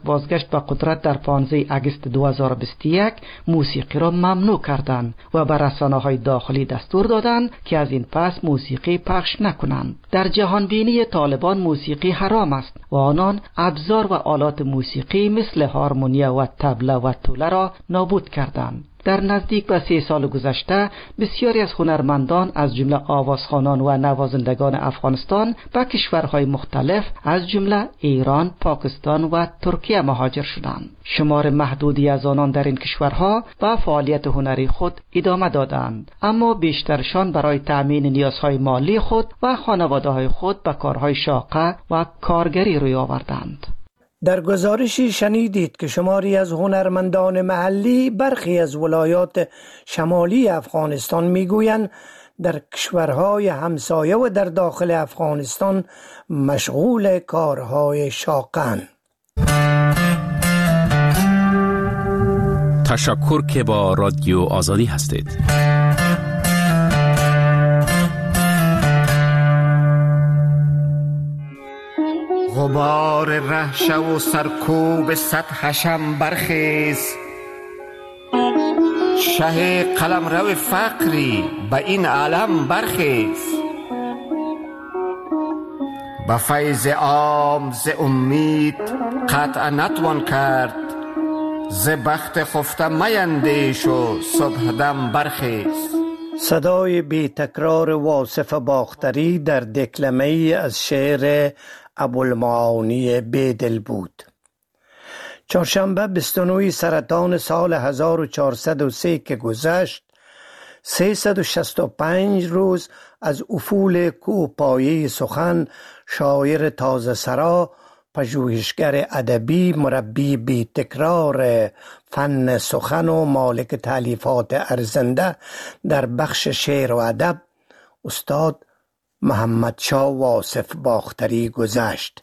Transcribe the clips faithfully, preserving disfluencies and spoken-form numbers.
بازگشت به قدرت در پانزده آگوست دو هزار و بیست و یک موسیقی را ممنوع کردند و به رسانه‌های داخلی دستور دادند که از این پس موسیقی پخش نکنند. در جهانبینی طالبان موسیقی حرام است و آنان ابزار و آلات موسیقی مثل هارمونیا و طبله و توله را نابود کردند. در نزدیک به سه سال گذشته بسیاری از هنرمندان از جمله آوازخوانان و نوازندگان افغانستان به کشورهای مختلف از جمله ایران، پاکستان و ترکیه مهاجر شدند. شمار محدودی از آنان در این کشورها به فعالیت هنری خود ادامه دادند، اما بیشترشان برای تأمین نیازهای مالی خود و خانواده‌های خود به کارهای شاقه و کارگری روی آوردند. در گزارشی شنیدید که شماری از هنرمندان محلی برخی از ولایات شمالی افغانستان میگویند در کشورهای همسایه و در داخل افغانستان مشغول کارهای شاقند. تشکر که با رادیو آزادی هستید. غبار رهشه و سرکوب سطحشم برخیز، شه قلمرو فقری به این عالم برخیز. به فیض عام ز امید قطع نتوان کرد، ز بخت خفته میندیش و صبح دم برخیز. صدای بی تکرار واصف باختری در دکلمه‌ای از شعر ابوالمعانی بیدل بود. چهارشنبه بیست و نه سرطان سال هزار و چهارصد و سه که گذشت، سیصد و شصت و پنج روز از افول کوپایه سخن، شاعر تازه سرا، پژوهشگر ادبی، مربی بی تکرار فن سخن و مالک تالیفات ارزنده در بخش شعر و ادب، استاد محمد شاه واصف باختری گذشت.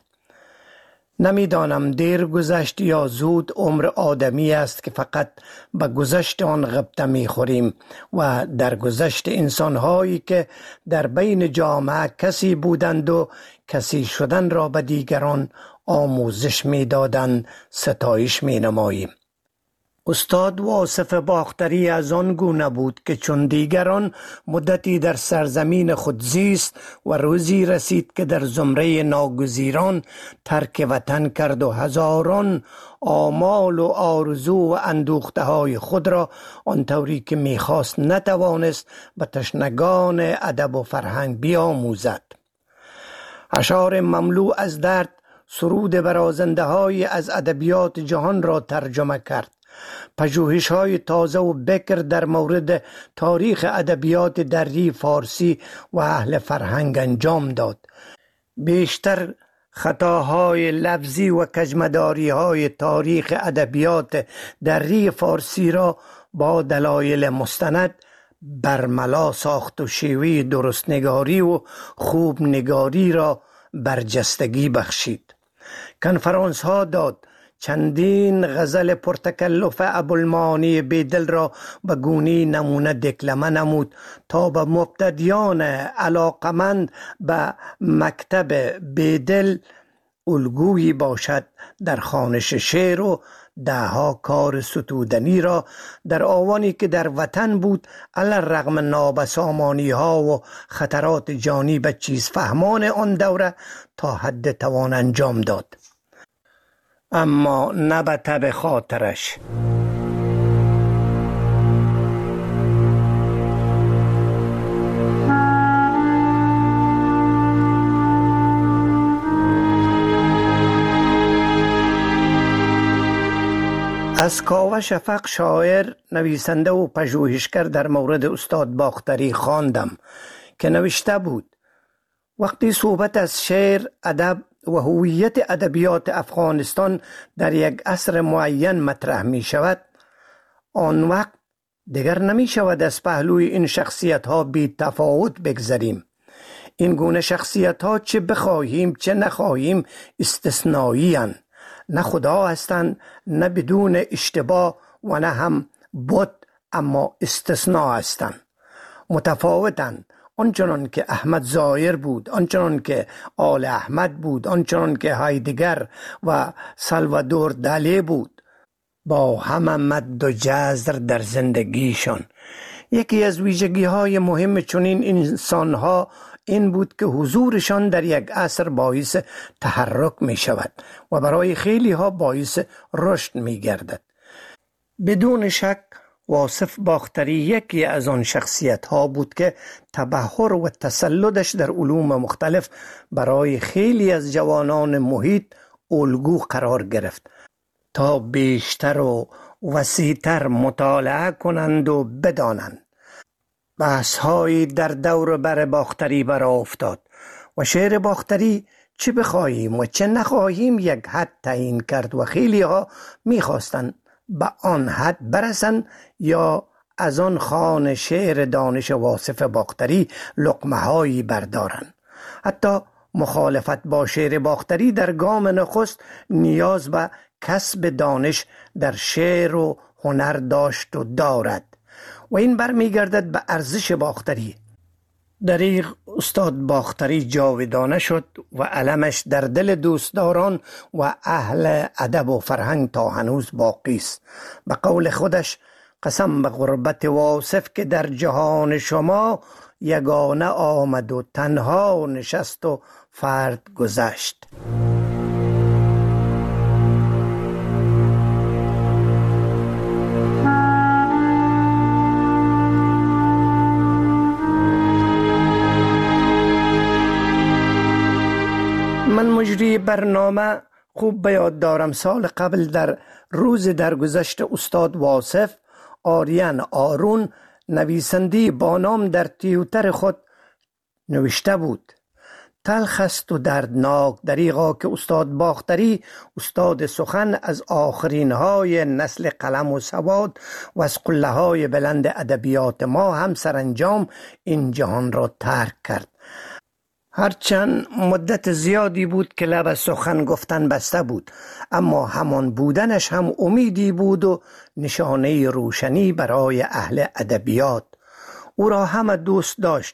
نمیدانم دیر گذشت یا زود. عمر آدمی است که فقط به گذشت آن غبطه میخوریم و در گذشت انسانهایی که در بین جامعه کسی بودند و کسی شدن را به دیگران آموزش میدادند ستایش مینماییم. استاد واصف باختری از آن گونه بود که چون دیگران مدتی در سرزمین خود زیست و روزی رسید که در زمره ناگزیران ترک وطن کرد و هزاران آمال و آرزو و اندوخته های خود را آنطوری که میخواست نتوانست به تشنگان ادب و فرهنگ بیاموزد. اشعار مملو از درد، سرود برازنده های از ادبیات جهان را ترجمه کرد. پژوهش های تازه و بکر در مورد تاریخ ادبیات دری فارسی و اهل فرهنگ انجام داد. بیشتر خطاهای لفظی و کجمداری های تاریخ ادبیات دری فارسی را با دلایل مستند برملا ساخت و شیوه درست نگاری و خوب نگاری را برجستگی بخشید. کنفرانس ها داد، چندین غزل پرتکلف ابوالمعانی بیدل را به گونی نمونه دکلمه نمود تا به مبتدیان علاقمند به مکتب بیدل الگویی باشد در خوانش شعر و دهها کار ستودنی را در آوانی که در وطن بود علی الرغم نابسامانی ها و خطرات جانی به چیز فهمان آن دوره تا حد توان انجام داد. اما نه به تب خاطرش. از کاوه شفق، شاعر، نویسنده و پژوهشگر در مورد استاد باختری خواندم که نوشته بود: وقتی صحبت از شعر، ادب و هویت ادبیات افغانستان در یک عصر معین مطرح می شود، آن وقت دیگر نمی شود از پهلوی این شخصیت ها بی تفاوت بگذریم. این گونه شخصیت ها چه بخواهیم چه نخواهیم استثنایی هستند. نه خدا هستند، نه بدون اشتباه و نه هم بت، اما استثناء هستند. متفاوتند. آنچنان که احمد ظاهر بود، آنچنان که آل احمد بود، آنچنان که هایدگر و سالوادور دالی بود، با همه مد و جزر در زندگیشان. یکی از ویژگی های مهم چنین انسان ها این بود که حضورشان در یک عصر باعث تحرک می شود و برای خیلی ها باعث رشد می گردد. بدون شک واصف باختری یکی از آن شخصیت ها بود که تبحر و تسلطش در علوم مختلف برای خیلی از جوانان محیط الگو قرار گرفت تا بیشتر و وسیع‌تر مطالعه کنند و بدانند. بحث هایی در دور بر باختری برآ افتاد و شعر باختری چه بخواهیم و چه نخواهیم یک حد تعیین کرد و خیلی ها میخواستند به آن حد برسند یا از آن خوان شعر دانش واصف باختری لقمه هایی بردارند. حتی مخالفت با شعر باختری در گام نخست نیاز به کسب دانش در شعر و هنر داشت و دارد و این برمیگردد به ارزش باختری. دریغ استاد باختری جاودانه شد و علمش در دل دوستداران و اهل ادب و فرهنگ تا هنوز باقی است. به قول خودش قسم به غربت واصف که در جهان شما یگانه آمد و تنها نشست و فرد گذشت. من مجری برنامه خوب به یاد دارم سال قبل در روز درگذشت استاد واصف آریان آرون نویسندی با نام در تیوتر خود نوشته بود: تلخ است و دردناک دریغا که استاد باختری استاد سخن از آخرین های نسل قلم و سواد و از قله های بلند ادبیات ما هم سرانجام این جهان را ترک کرد. هرچند مدت زیادی بود که لب سخن گفتن بسته بود، اما همان بودنش هم امیدی بود و نشانه روشنی برای اهل ادبیات. او را همه دوست داشت.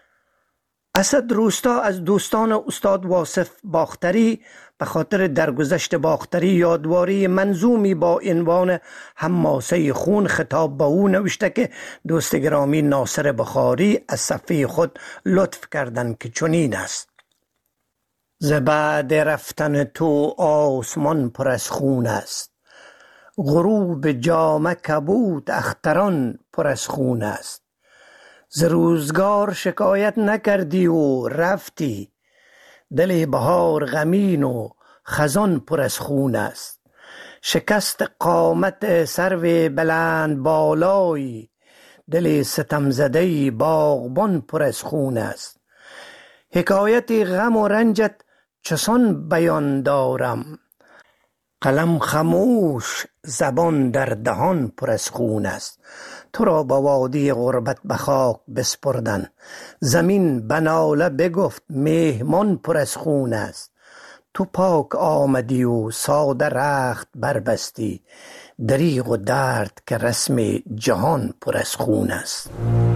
اسد روستا از دوستان استاد واصف باختری به خاطر درگذشت باختری یادواری منظومی با عنوان حماسه خون خطاب به او نوشته که دوست گرامی ناصر بخاری از صفحه خود لطف کردند که چنین است: ز بعد رفتن تو آسمان پر از خون است، غروب جامه کبود اختران پر از خون است. ز روزگار شکایت نکردی و رفتی، دل بهار غمین و خزان پر از خون است. شکست قامت سرو بلند بالایی، دل ستم زده باغبان پر از خون است. حکایت غم و رنجت چسان بیان دارم، قلم خموش زبان در دهان پر از خون است. تو را به وادی غربت به خاک بسپردن، زمین به ناله بگفت مهمان پر از خون است. تو پاک آمدی و ساده رخت بربستی، دریغ و درد که رسم جهان پر از خون است.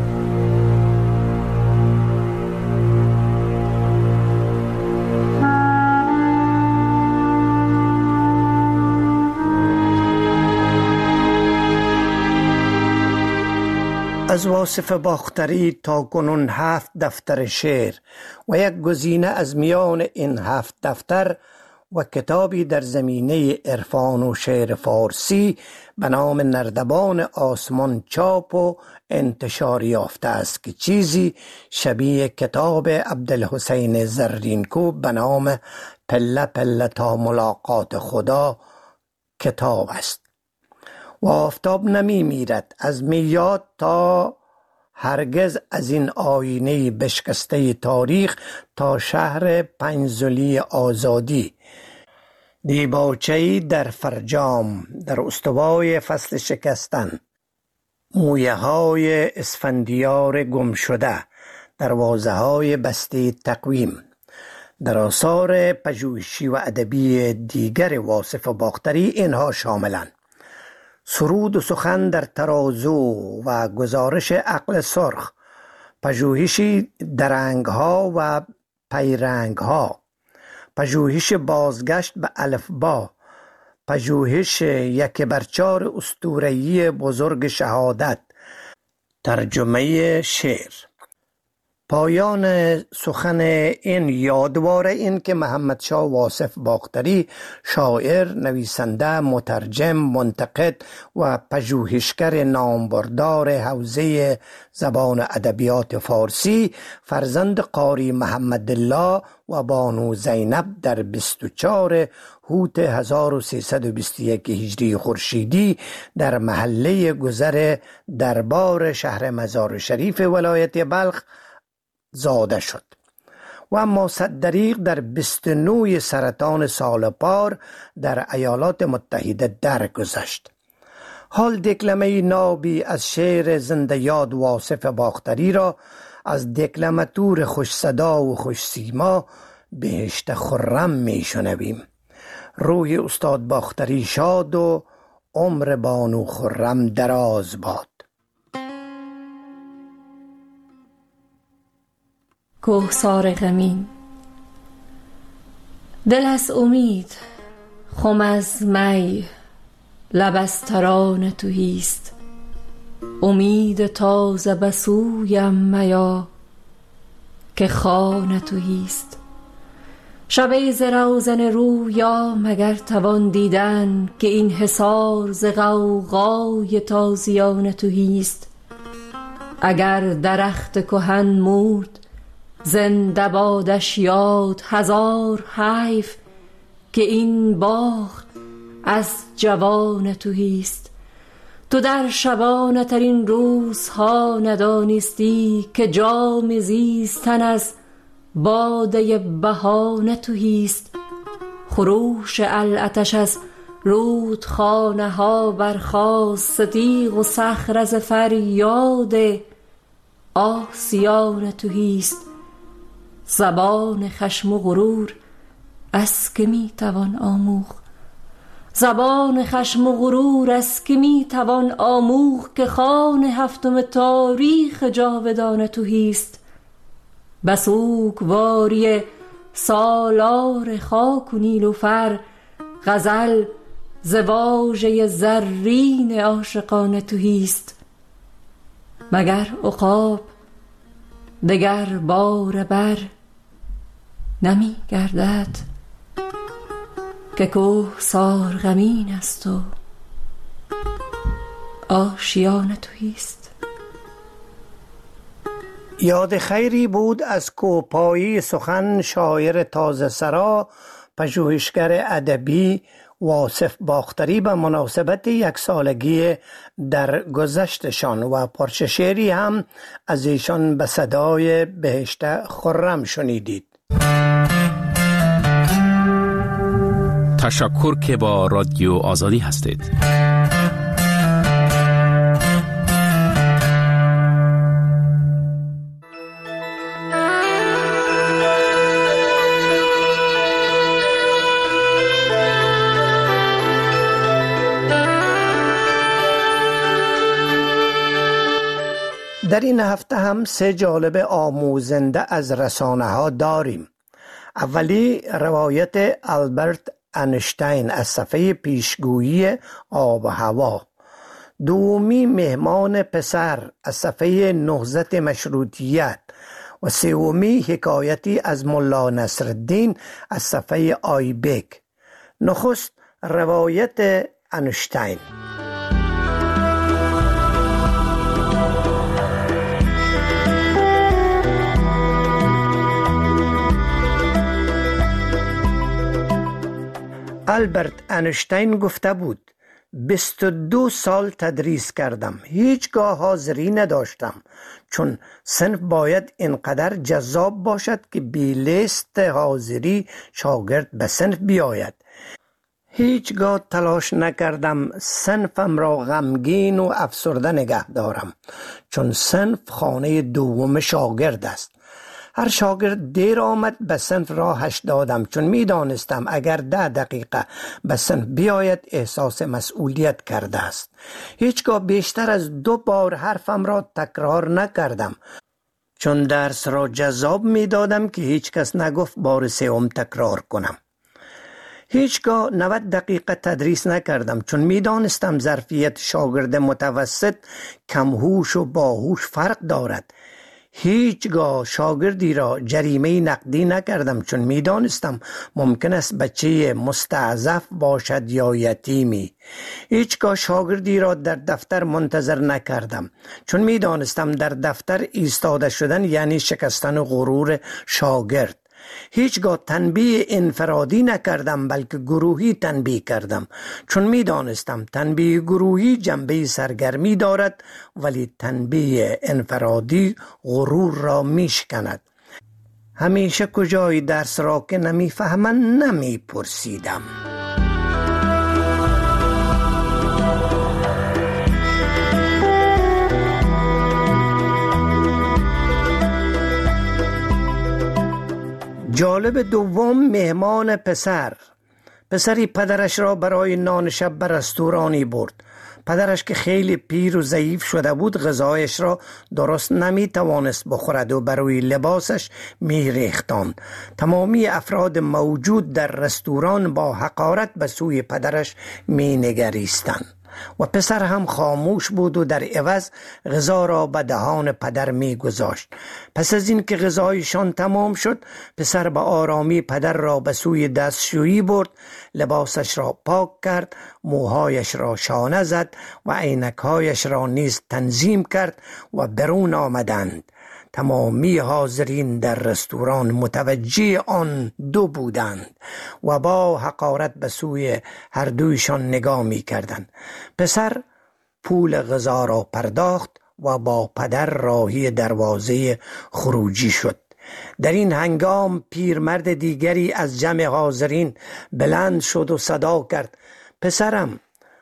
از واصف باختری تا کنون هفت دفتر شعر و یک گزینه از میان این هفت دفتر و کتابی در زمینه عرفان و شعر فارسی به نام نردبان آسمان چاپ و انتشار یافته است که چیزی شبیه کتاب عبدالحسین زرینکوب به نام پله پله تا ملاقات خدا کتاب است. و آفتاب نمی میرد از میاد تا هرگز از این آینه بشکسته تاریخ تا شهر پنجزلی آزادی، دیباچه‌ای در فرجام در استوای فصل شکستن، مویه های اسفندیار گم شده، دروازه های بسته تقویم. در آثار پژوهشی و ادبی دیگر واصف باختری اینها شاملند: سرود و سخن در ترازو و گزارش عقل سرخ، پژوهش درنگ ها و پیرنگ ها، پژوهش بازگشت به الفبا، پژوهش یک برچار اسطوره‌ای بزرگ شهادت، ترجمه شعر. پایان سخن این یادواره این که محمد شاه واصف باختری شاعر، نویسنده، مترجم، منتقد و پژوهشگر نامبردار حوزه زبان ادبیات فارسی، فرزند قاری محمد الله و بانو زینب در بیست و چهار هوت هزار و سیصد و بیست و یک هجری خورشیدی در محله گذر دربار شهر مزار شریف ولایت بلخ زاده شد و اما صدریق در بیست و نه سرطان سالپار در ایالات متحده درگذشت. حال دکلمه نابی از شعر زنده یاد واصف باختری را از دکلماتور خوش صدا و خوش سیما بهشت خرم می شنویم. روی استاد باختری شاد و عمر بانو خرم دراز باد. کوهسار غمین، دل از امید، خم از می، لب از ترانه تویست. امید تازه بسویم میا که خانه تویست. شب ز روزن رویا مگر توان دیدن که این حصار ز غوغای تازیانه تویست. اگر درخت کهن مرد زنده بادش یاد، هزار حیف که این باغ از جوان تویست. تو در شبانه ترین روزها ندانستی که جام زیستن از باده بهانه تویست. خروش العتش از رودخانه ها برخاست، تیغ و صخره از فریاد آسیان تویست. زبان خشم و غرور از که می توان آموخت، زبان خشم و غرور از که می توان آموخت که خوان هفتم تاریخ جاودانه تویست. بسوگواری سالار خاک و نیلوفر، غزل ز واژه زرین عاشقانه تویست. مگر عقاب دگر بار بر نمی گردد که کوهسار غمین است و آشیان تویست. یاد خیری بود از کوپایی سخن شاعر تازه سرا پژوهشگر ادبی واصف باختری به مناسبت یک سالگی در گذشتشان و پارچه شعری هم از ایشان به صدای بهشت خرم شنیدید. تشکر که با رادیو آزادی هستید. در این هفته هم سه جالب آموزنده از رسانه ها داریم. اولی روایت آلبرت انشتین از صفحه پیشگویی آب و هوا. دومی مهمان پسر از صفحه نهضت مشروطیت و سومی حکایتی از ملا نصرالدین از صفحه آیبک. نخست روایت انشتین. آلبرت انشتین گفته بود بیست و دو سال تدریس کردم، هیچگاه حاضری نداشتم، چون صنف باید اینقدر جذاب باشد که بی لیست حاضری شاگرد به صنف بیاید. هیچگاه تلاش نکردم صنفم را غمگین و افسرده نگه دارم، چون صنف خانه دوم شاگرد است. هر شاگرد دیر آمد به صنف راهش دادم، چون می دانستم اگر ده دقیقه به صنف بیاید احساس مسئولیت کرده است. هیچگاه بیشتر از دو بار حرفم را تکرار نکردم، چون درس را جذاب می دادم که هیچ کس نگفت بار سوم تکرار کنم. هیچگاه نود دقیقه تدریس نکردم چون می دانستم ظرفیت شاگرد متوسط کمهوش و باهوش فرق دارد. هیچگاه شاگردی را جریمه نقدی نکردم چون می دانستم ممکن است بچه مستعضف باشد یا یتیمی. هیچگاه شاگردی را در دفتر منتظر نکردم چون می دانستم در دفتر ایستاده شدن یعنی شکستن غرور شاگرد. هیچگاه تنبیه انفرادی نکردم بلکه گروهی تنبیه کردم چون می دانستم تنبیه گروهی جنبه سرگرمی دارد ولی تنبیه انفرادی غرور را می شکند. همیشه کجای درس را که نمی فهمم نمی پرسیدم. جالب دوم مهمان پسر. پسری پدرش را برای نان شب به رستورانی برد. پدرش که خیلی پیر و ضعیف شده بود غذایش را درست نمی توانست بخورد و برای لباسش می ریختان. تمامی افراد موجود در رستوران با حقارت به سوی پدرش می نگریستند و پسر هم خاموش بود و در عوض غذا را به دهان پدر می گذاشت. پس از این که غذایشان تمام شد پسر به آرامی پدر را به سوی دستشویی برد، لباسش را پاک کرد، موهایش را شانه زد و عینکهایش را نیز تنظیم کرد و برون آمدند. تمامی حاضرین در رستوران متوجه آن دو بودند و با حقارت به سوی هر دویشان نگاه می کردند. پسر پول غذا را پرداخت و با پدر راهی دروازه خروجی شد. در این هنگام پیرمرد دیگری از جمع حاضرین بلند شد و صدا کرد: پسرم،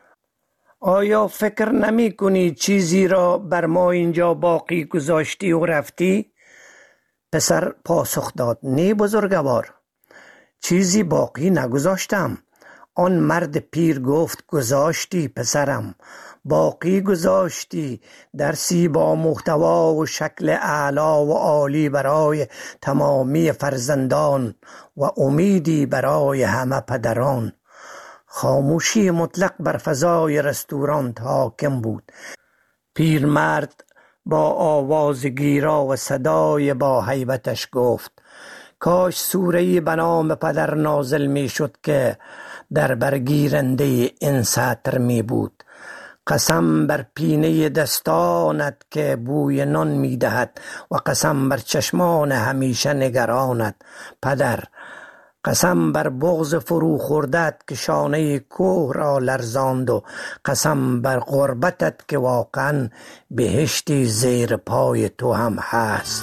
آیا فکر نمی کنی چیزی را بر ما اینجا باقی گذاشتی و رفتی؟ پسر پاسخ داد: نه بزرگوار، چیزی باقی نگذاشتم. آن مرد پیر گفت: گذاشتی پسرم، باقی گذاشتی، درسی با محتوا و شکل اعلا و عالی برای تمامی فرزندان و امیدی برای همه پدران. خاموشی مطلق بر فضای رستوران حاکم بود. پیرمرد با آواز گیرا و صدای با هیبتش گفت: کاش سوره‌ای به نام پدر نازل می شد که در برگیرنده این سطر می بود: قسم بر پینه دستانت که بوی نان می دهد و قسم بر چشمان همیشه نگرانت پدر، قسم بر بغض فرو خوردت که شانه کوه را لرزاند و قسم بر غربتت که واقعا بهشتی زیر پای تو هم هست.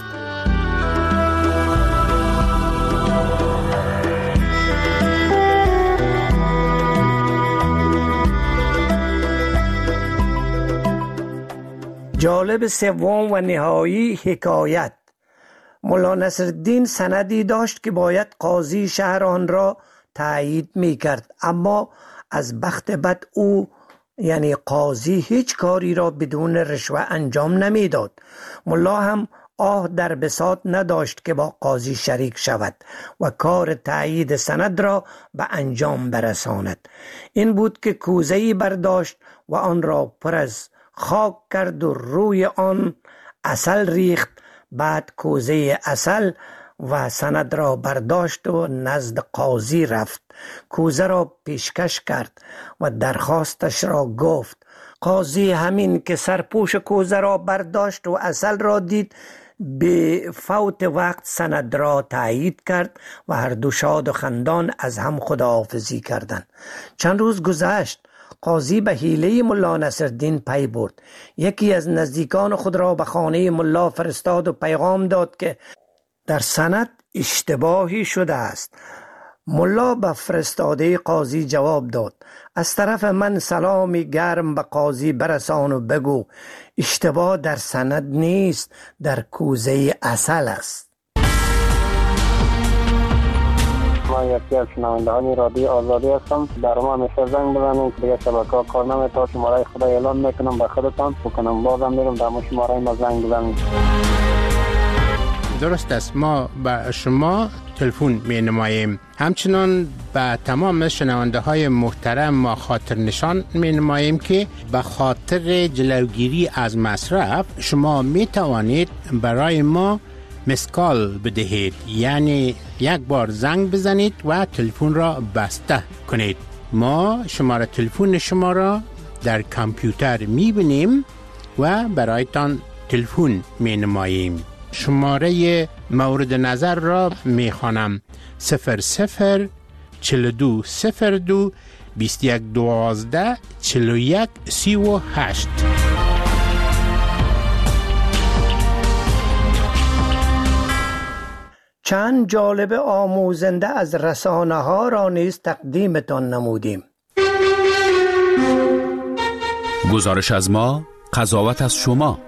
جالب سوم و نهایی حکایت. مولا نصرالدین سندی داشت که باید قاضی شهر آن را تایید می کرد، اما از بخت بد او یعنی قاضی هیچ کاری را بدون رشوه انجام نمی داد. مولا هم آه در بساط نداشت که با قاضی شریک شود و کار تایید سند را به انجام برساند. این بود که کوزه‌ای برداشت و آن را پر از خاک کرد و روی آن عسل ریخت. بعد کوزه عسل و سند را برداشت و نزد قاضی رفت. کوزه را پیشکش کرد و درخواستش را گفت. قاضی همین که سرپوش کوزه را برداشت و عسل را دید به فوت وقت سند را تایید کرد و هر دو شاد و خندان از هم خداحافظی کردند. چند روز گذشت. قاضی به حیله ملا نصرالدین پی برد. یکی از نزدیکان خود را به خانه ملا فرستاد و پیغام داد که در سند اشتباهی شده است. ملا به فرستاده قاضی جواب داد: از طرف من سلامی گرم به قاضی برسان و بگو اشتباه در سند نیست، در کوزه عسل است. من یکی از شنوندگان رادیو آزادی هستم. در ما همیشه زنگ بزنید که دیگه شبکه‌ها کار نمی‌کنه. شماره خدا اعلام میکنم به خودتان بکنم، بازم میرم در شماره ما زنگ بزنید. درست است، ما به شما تلفن می نماییم. همچنان به تمام شنونده های محترم ما خاطر نشان می نماییم که به خاطر جلوگیری از مصرف شما می توانید برای ما مسکال بدهید، یعنی یک بار زنگ بزنید و تلفن را بسته کنید. ما شماره تلفن شما را در کامپیوتر می بینیم و برایتان تلفن می نماییم. شماره مورد نظر را می خوانم: صفر صفر چل دو صفر دو بیست یک دوازده چل و یک سی و هشت. چند جالب آموزنده از رسانه ها را نیز تقدیمتان نمودیم. گزارش از ما، قضاوت از شما.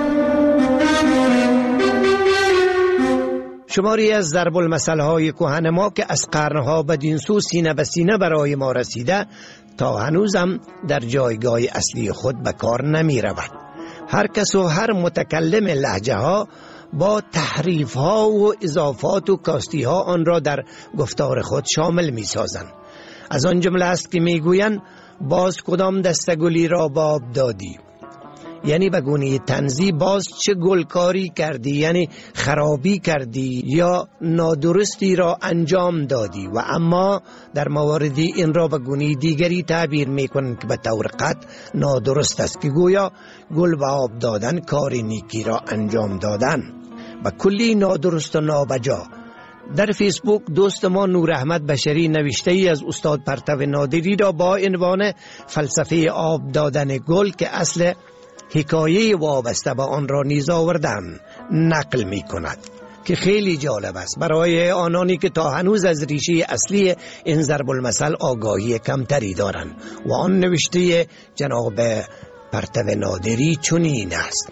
شماری از ضرب المثل های کهن ما که از قرنها بدین سو سینه به سینه برای ما رسیده تا هنوزم در جایگاه اصلی خود به کار نمی رود. هر کس و هر متکلم لهجه ها با تحریف ها و اضافات و کاستی ها آن را در گفتار خود شامل می سازند. از آن جمله است که می گویند باز کدام دستگلی را باب دادی، یعنی به گونه طنزی باز چه گلکاری کردی، یعنی خرابی کردی یا نادرستی را انجام دادی. و اما در مواردی این را به گونه دیگری تعبیر می کنند که به طور قطع نادرست است، که گویا گل به آب دادن کار نیکی را انجام دادن، و کلی نادرست و نابجا. در فیسبوک دوست ما نور احمد بشری نوشته ای از استاد پرتو نادری را با عنوان فلسفه آب دادن گل که اصل حکایه وابسته به آن را نیز آوردن نقل می کند که خیلی جالب است برای آنانی که تا هنوز از ریشه اصلی این ضرب المثل آگاهی کمتری دارند. و آن نوشته جناب پرتو نادری چنین است: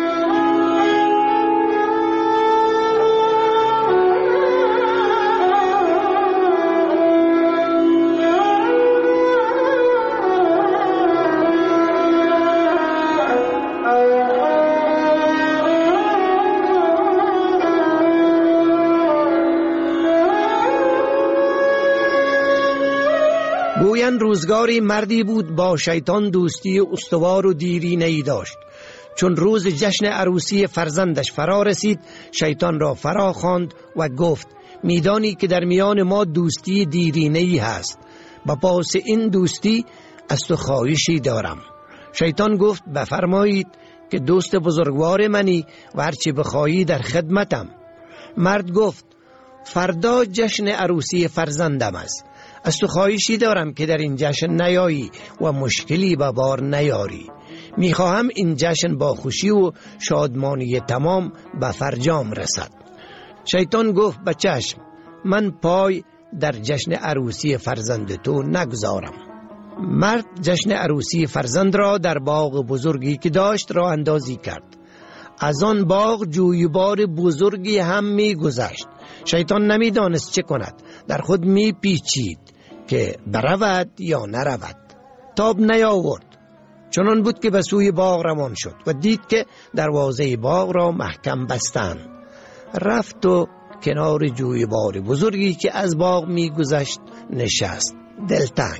گویند روزگاری مردی بود با شیطان دوستی استوار و دیرینه‌ای داشت. چون روز جشن عروسی فرزندش فرا رسید، شیطان را فرا خواند و گفت میدانی که در میان ما دوستی دیرینه‌ای هست، با پاس این دوستی از تو خواهشی دارم. شیطان گفت بفرمایید که دوست بزرگوار منی و هرچی بخواهی در خدمتم. مرد گفت فردا جشن عروسی فرزندم است، از تو خواهشی دارم که در این جشن نیایی و مشکلی به بار نیاری. میخواهم این جشن با خوشی و شادمانی تمام به فرجام رسد. شیطان گفت به چشم، من پای در جشن عروسی فرزند تو نگذارم. مرد جشن عروسی فرزند را در باغ بزرگی که داشت راه اندازی کرد. از آن باغ جویبار بزرگی هم می گذشت. شیطان نمی دانست چه کند، در خود می پیچید که برود یا نرود. تاب نیاورد. چنان بود که به سوی باغ روان شد و دید که دروازه باغ را محکم بستند. رفت و کنار جویبار بزرگی که از باغ می گذشت نشست. دلتنگ.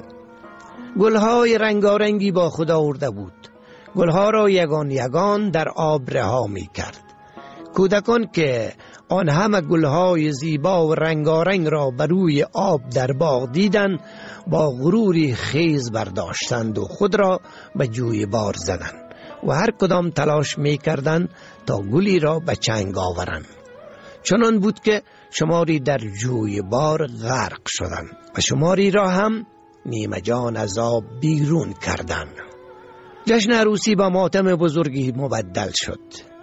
گلهای رنگارنگی با خود آورده بود. گلها را یگان یگان در آب رها می کرد. کودکان که آن همه گلهای زیبا و رنگارنگ را بر روی آب در باغ دیدند، با غروری خیز برداشتند و خود را به جوی بار زدند و هر کدام تلاش می کردند تا گلی را به چنگ آورند. چنان بود که شماری در جوی بار غرق شدند و شماری را هم نیمه جان از آب بیرون کردند. جشن عروسی با ماتم بزرگی مبدل شد.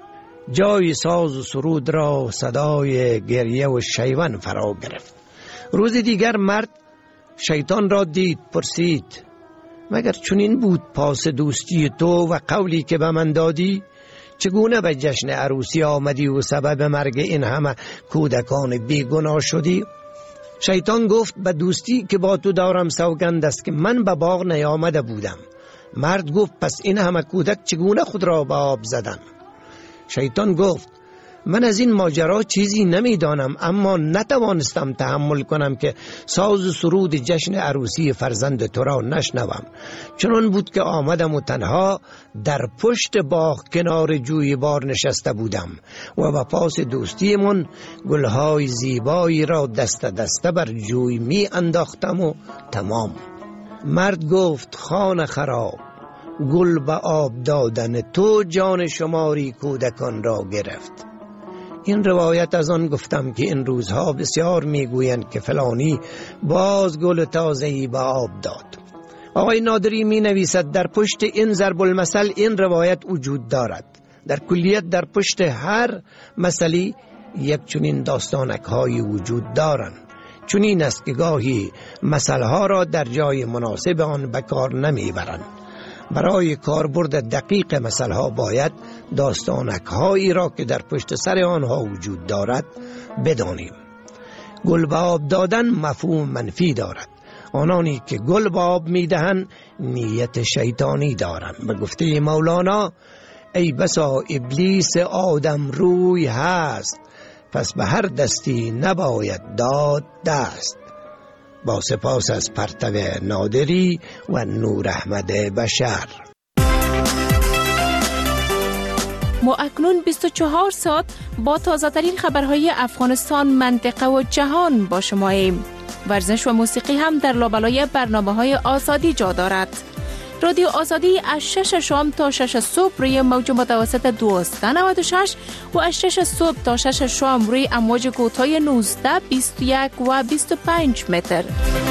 جای ساز و سرود را صدای گریه و شیون فرا گرفت. روز دیگر مرد شیطان را دید، پرسید مگر چنین بود پاس دوستی تو و قولی که به من دادی؟ چگونه به جشن عروسی آمدی و سبب مرگ این همه کودکان بیگناه شدی؟ شیطان گفت به دوستی که با تو دارم سوگند است که من به باغ نیامده بودم. مرد گفت پس این همه کودک چگونه خود را به آب زدند؟ شیطان گفت من از این ماجرا چیزی نمیدانم، اما نتوانستم تحمل کنم که ساز و سرود جشن عروسی فرزند تو را نشنوم. چنان بود که آمدم و تنها در پشت باغ کنار جویبار نشسته بودم و با پاس دوستیمون گلهای زیبایی را دست دسته بر جوی می انداختم و تمام. مرد گفت خانه خراب، گل به آب دادن تو جان شماری کودکان را گرفت. این روایت از آن گفتم که این روزها بسیار میگویند که فلانی باز گل تازه‌ای به آب داد. آقای نادری می نویسد در پشت این ضرب المثل این روایت وجود دارد. در کلیت در پشت هر مسئله یک چنین داستانک های وجود دارند. چنین است که گاهی مسئله ها را در جای مناسب آن به کار نمیبرند. برای کاربرد دقیق مسئله ها باید داستانک هایی را که در پشت سر آنها وجود دارد بدانیم. گل به آب دادن مفهوم منفی دارد. آنانی که گل به آب میدهند نیت شیطانی دارند. به گفته مولانا ای بسا ابلیس آدم روی هست، پس به هر دستی نباید داد دست. با سپاس از پرتو نادری و نور احمد بشر. ما اکنون بیست و چهار ساعت با تازه ترین خبرهای افغانستان، منطقه و جهان با شماییم. ورزش و موسیقی هم در لابلای برنامه های آزادی جا دارد. رادیو آزادی از شش شام تا شش صبح روی موج متوسط دویست و نود و شش و از شش صبح تا شش شام روی امواج کوتاه نوزده، بیست و یک و بیست و پنج متر.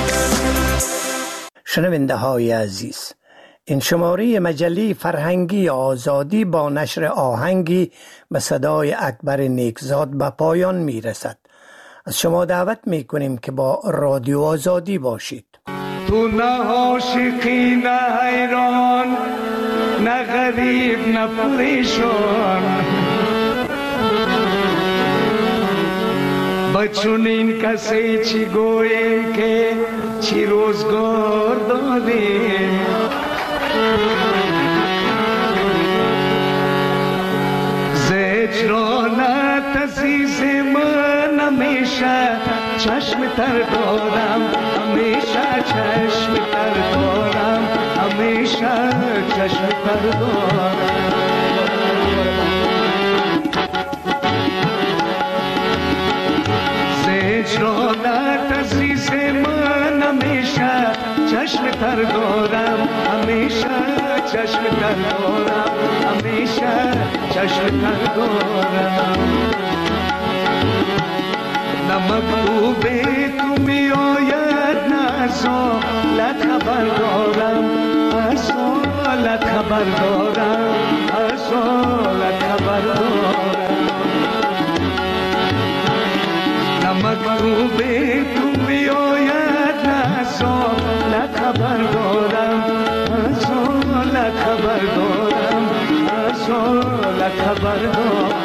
شنونده های عزیز، این شماره مجله فرهنگی آزادی با نشر آهنگی به صدای اکبر نیکزاد به پایان می رسد. از شما دعوت می کنیم که با رادیو آزادی باشید. تو نه عاشقی نه حیران، نه غریب نه پریشان، بچون این کسی چی گویم که چی روزگار دادیم. زجرانت عزیز من همیشه چشم تر دارم، همیشه چشم تر دارم، همیشه چشم تر دارم. زجرانت عزیز من همیشه چشم تر دارم، همیشه چشم تر دارم، همیشه چشم تر دارم. نه مکتوب تو می آید نه از حالت خبر دارم، از حالت خبر دارم، از حالت خبر دارم. نه مکتوب تو می آید نه از حالت خبر دارم، از حالت خبر دارم، از حالت خبر دارم.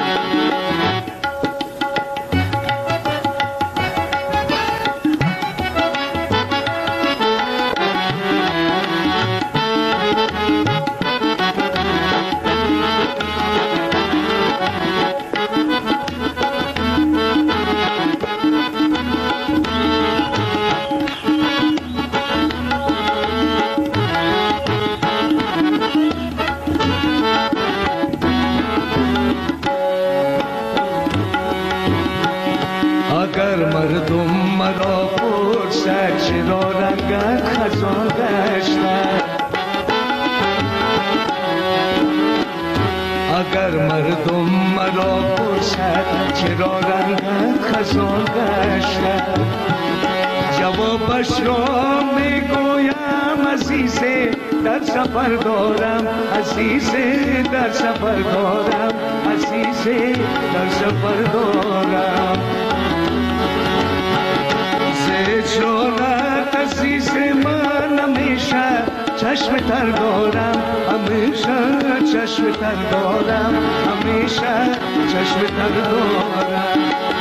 اگر مردم مرا پرسد چرا رنگت خزان گشته، جوابش را میگویم عزیزه در سفر دارم، عزیزه در سفر دارم، عزیزه در سفر دارم. زجرانت عزیز من همیشه چشم تر دارم، همیشه چشم تر دارم، همیشه چشم تر دارم.